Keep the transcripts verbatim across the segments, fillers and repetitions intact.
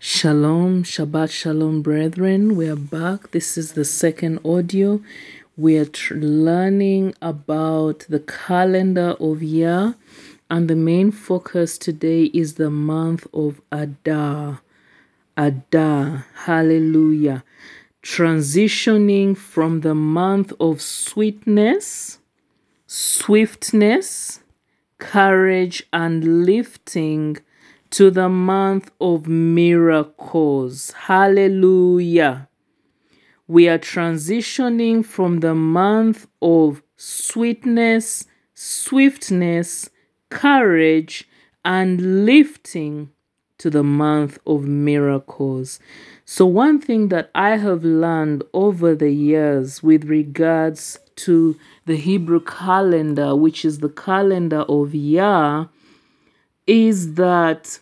Shalom, Shabbat Shalom, brethren. We are back. This is the second audio. We are tr- learning about the calendar of Yah, and the main focus today is the month of Adar. Adar, hallelujah. Transitioning from the month of sweetness, swiftness, courage, and lifting to the month of miracles. Hallelujah. We are transitioning from the month of sweetness, swiftness, courage, and lifting to the month of miracles. So, one thing that I have learned over the years with regards to the Hebrew calendar, which is the calendar of Yah, is that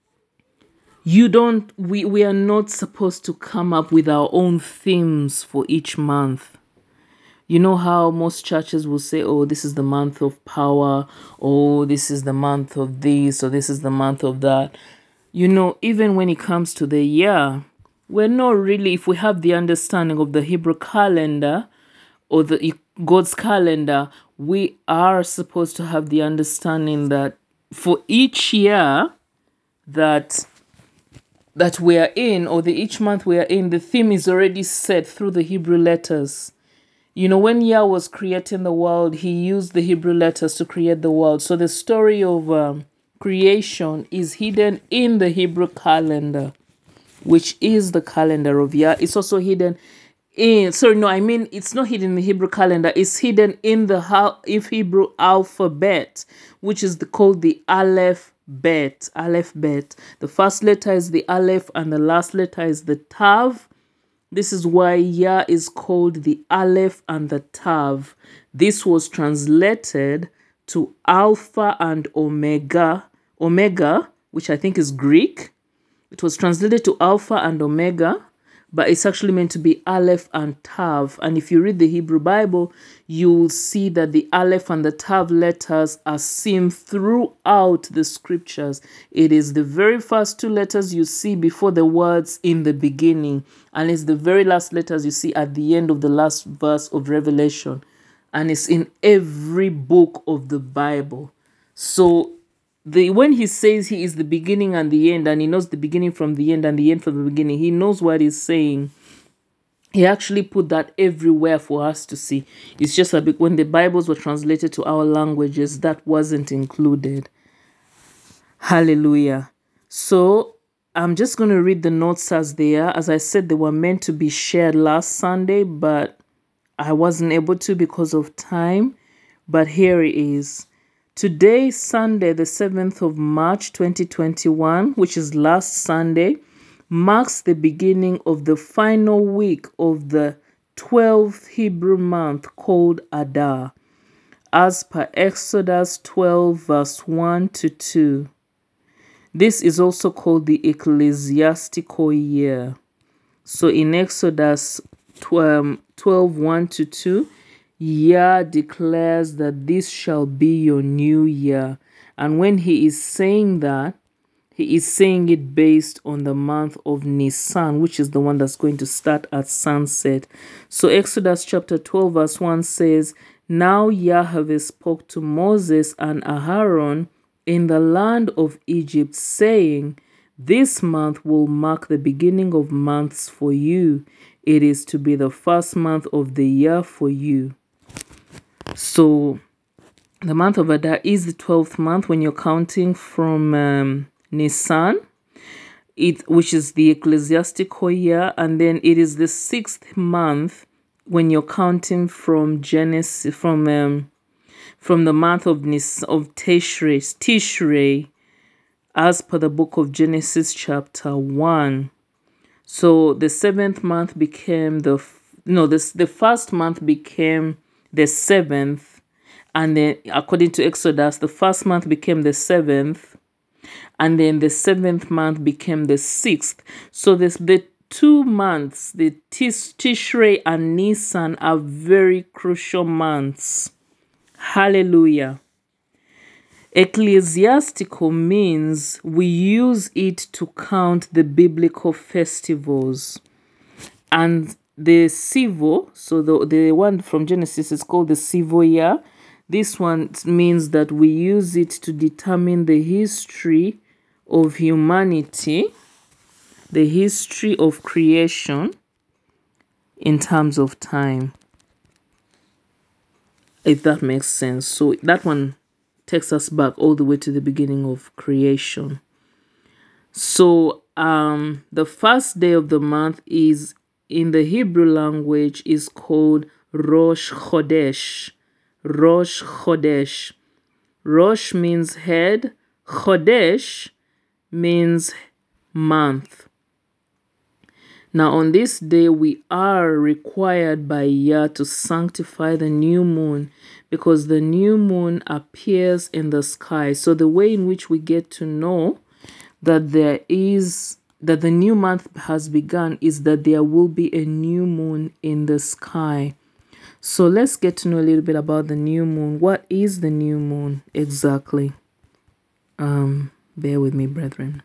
you don't we, we are not supposed to come up with our own themes for each month. You know how most churches will say, oh, this is the month of power, oh, this is the month of this, or this is the month of that. You know, even when it comes to the year, we're not really, if we have the understanding of the Hebrew calendar or the God's calendar, we are supposed to have the understanding that for each year that that we are in, or the each month we are in, the theme is already set through the Hebrew letters. You know, when Yah was creating the world, he used the Hebrew letters to create the world. So the story of um, creation is hidden in the Hebrew calendar, which is the calendar of Yah. It's also hidden in, sorry, no, I mean, it's not hidden in the Hebrew calendar. It's hidden in the ha- if Hebrew alphabet, which is the, called the Aleph Bet. Aleph Bet. The first letter is the Aleph and the last letter is the Tav. This is why Yah is called the Aleph and the Tav. This was translated to Alpha and Omega. Omega, which I think is Greek. It was translated to Alpha and Omega, but it's actually meant to be Aleph and Tav. And if you read the Hebrew Bible, you'll see that the Aleph and the Tav letters are seen throughout the scriptures. It is the very first two letters you see before the words in the beginning, and it's the very last letters you see at the end of the last verse of Revelation. And it's in every book of the Bible. So the when he says he is the beginning and the end, and he knows the beginning from the end and the end from the beginning, he knows what he's saying. He actually put that everywhere for us to see. It's just that when the Bibles were translated to our languages, that wasn't included. Hallelujah. So I'm just going to read the notes as they are. As I said, they were meant to be shared last Sunday, but I wasn't able to because of time. But here it is. Today, Sunday, the seventh of March, twenty twenty-one, which is last Sunday, marks the beginning of the final week of the twelfth Hebrew month called Adar, as per Exodus twelve, verse one to two. This is also called the ecclesiastical year. So in Exodus twelve, one to two, Yah declares that this shall be your new year. And when he is saying that, he is saying it based on the month of Nisan, which is the one that's going to start at sunset. So Exodus chapter twelve verse one says, Now Yahweh spoke to Moses and Aaron in the land of Egypt, saying, This month will mark the beginning of months for you. It is to be the first month of the year for you. So the month of Adar is the twelfth month when you're counting from um, Nisan, it, which is the ecclesiastical year, and then it is the sixth month when you're counting from Genesis, from um, from the month of Nis of Tishrei, Tishrei, as per the book of Genesis chapter one. So the seventh month became the no, this the first month became the seventh, and then according to Exodus, the first month became the seventh, and then the seventh month became the sixth. So this the two months, the Tis, Tishrei and Nisan, are very crucial months. Hallelujah. Ecclesiastical means we use it to count the biblical festivals. And the civil, so the, the one from Genesis is called the civil year. This one means that we use it to determine the history of humanity, the history of creation in terms of time, if that makes sense. So that one takes us back all the way to the beginning of creation. So um, the first day of the month is, in the Hebrew language, is called Rosh Chodesh. Rosh Chodesh. Rosh means head. Chodesh means month. Now, on this day, we are required by Yah to sanctify the new moon, because the new moon appears in the sky. So the way in which we get to know that there is that the new month has begun is that there will be a new moon in the sky. So let's get to know a little bit about the new moon. What is the new moon exactly? Um, bear with me, brethren.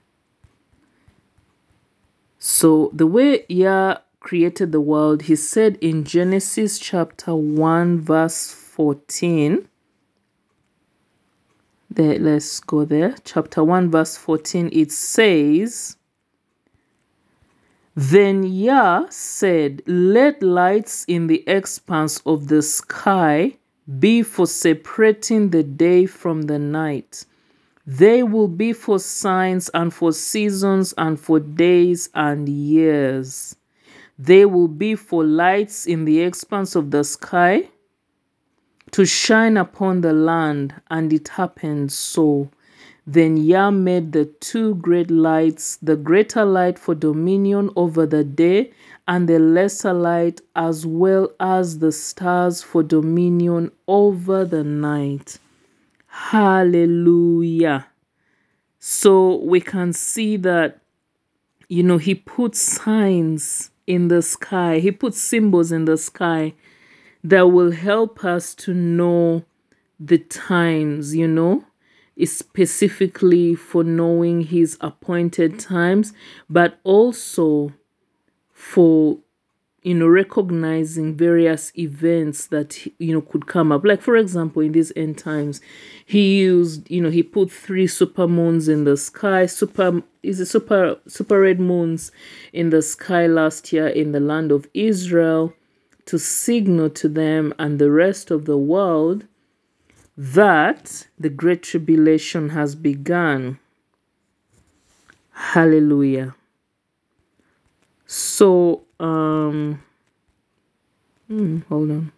So the way Yah created the world, he said in Genesis chapter one, verse fourteen. There, let's go there. Chapter one, verse fourteen, it says, "Then Yah said, let lights in the expanse of the sky be for separating the day from the night. They will be for signs and for seasons and for days and years. They will be for lights in the expanse of the sky to shine upon the land." And it happened so. Then Yah made the two great lights, the greater light for dominion over the day, and the lesser light, as well as the stars for dominion over the night. Hallelujah. So we can see that, you know, he put signs in the sky. He put symbols in the sky that will help us to know the times, you know, specifically for knowing his appointed times, but also for, you know, recognizing various events that, you know, could come up. Like, for example, in these end times, he used, you know, he put three super moons in the sky, super, is it super, super red moons in the sky last year in the land of Israel, to signal to them and the rest of the world that the Great Tribulation has begun. Hallelujah. So, um, hmm, hold on.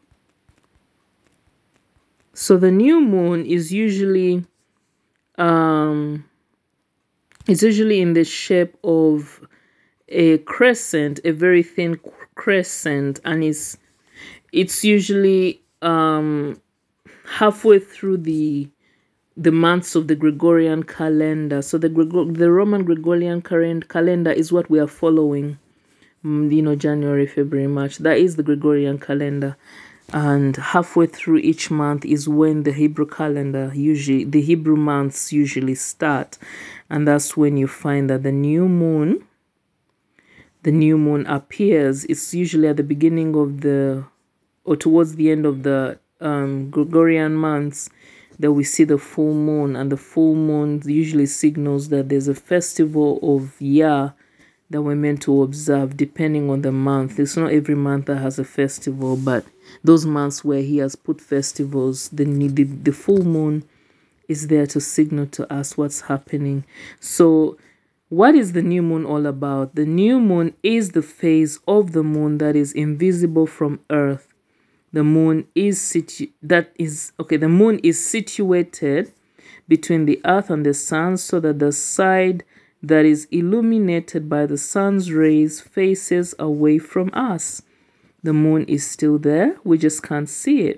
So the new moon is usually, um, it's usually in the shape of a crescent, a very thin crescent, and it's it's usually um halfway through the the months of the Gregorian calendar. So the Gregor- the Roman Gregorian current calendar is what we are following. Mm, You know, January, February, March. That is the Gregorian calendar. And halfway through each month is when the Hebrew calendar usually, the Hebrew months usually start. And that's when you find that the new moon, the new moon appears. It's usually at the beginning of the, or towards the end of the um, Gregorian months, that we see the full moon. And the full moon usually signals that there's a festival of Yah that we're meant to observe depending on the month. It's not every month that has a festival, but those months where he has put festivals, the, the, the full moon is there to signal to us what's happening. So what is the new moon all about? The new moon is the phase of the moon that is invisible from Earth. The moon is situ- that is okay. The moon is situated between the Earth and the sun, so that the side that is illuminated by the sun's rays faces away from us. The moon is still there. We just can't see it.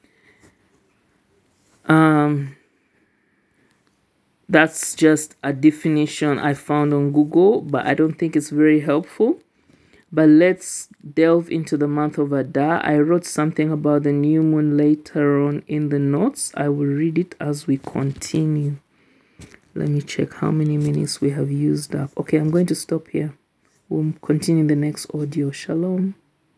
Um, that's just a definition I found on Google, but I don't think it's very helpful. But let's delve into the month of Adar. I wrote something about the new moon later on in the notes. I will read it as we continue. Let me check how many minutes we have used up. Okay, I'm going to stop here. We'll continue in the next audio. Shalom.